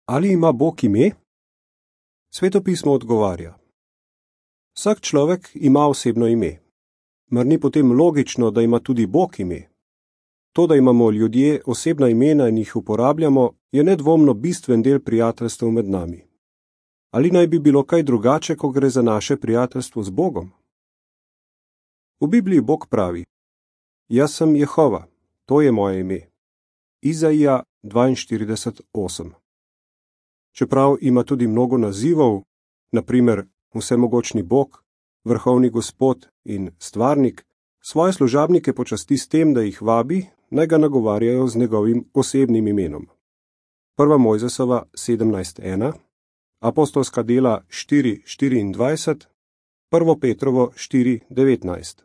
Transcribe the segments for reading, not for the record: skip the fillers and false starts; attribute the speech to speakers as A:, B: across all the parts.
A: Ali ima Bog ime? Sveto pismo odgovarja. Vsak človek ima osebno ime. Mar ni potem logično, da ima tudi Bog ime? To, da imamo ljudje osebna imena in jih uporabljamo, je nedvomno bistven del prijateljstev med nami. Ali naj bi bilo kaj drugače, ko gre za naše prijateljstvo z Bogom? V Bibliji Bog pravi: Jaz sem Jehova, to je moje ime. Izaija 42:8. Čeprav ima tudi mnogo nazivov, na primer Vsemogočni Bog, Vrhovni Gospod in Stvarnik, svoje služabnike počasti s tem, da jih vabi, naj ga nagovarjajo z njegovim osebnim imenom. 1. Mojzesova 17:1, Apostolska dela 4:24, 1. Petrovo 4:19.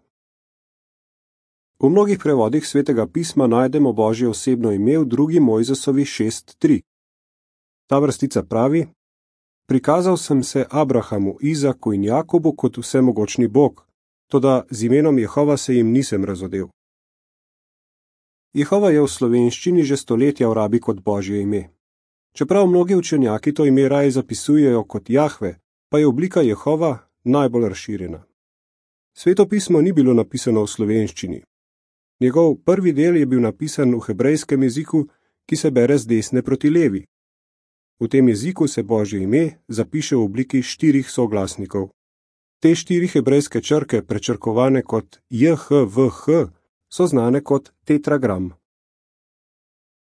A: V mnogih prevodih Svetega pisma najdemo Božje osebno ime v 2. Mojzesovi 6:3. Ta vrstica pravi: Prikazal sem se Abrahamu, Izaku in Jakobu kot vsemogočni Bog, toda z imenom Jehova se jim nisem razodel. Jehova je v slovenščini že stoletja v rabi kot Božje ime. Čeprav mnogi učenjaki to ime raje zapisujejo kot Jahve, pa je oblika Jehova najbolj razširjena. Sveto pismo ni bilo napisano v slovenščini. Njegov prvi del je bil napisan v hebrejskem jeziku, ki se bere z desne proti levi. V tem jeziku se Božje ime zapiše v obliki 4 soglasnikov. Te 4 hebrejske črke, prečrkovane kot JHVH, so znane kot tetragram.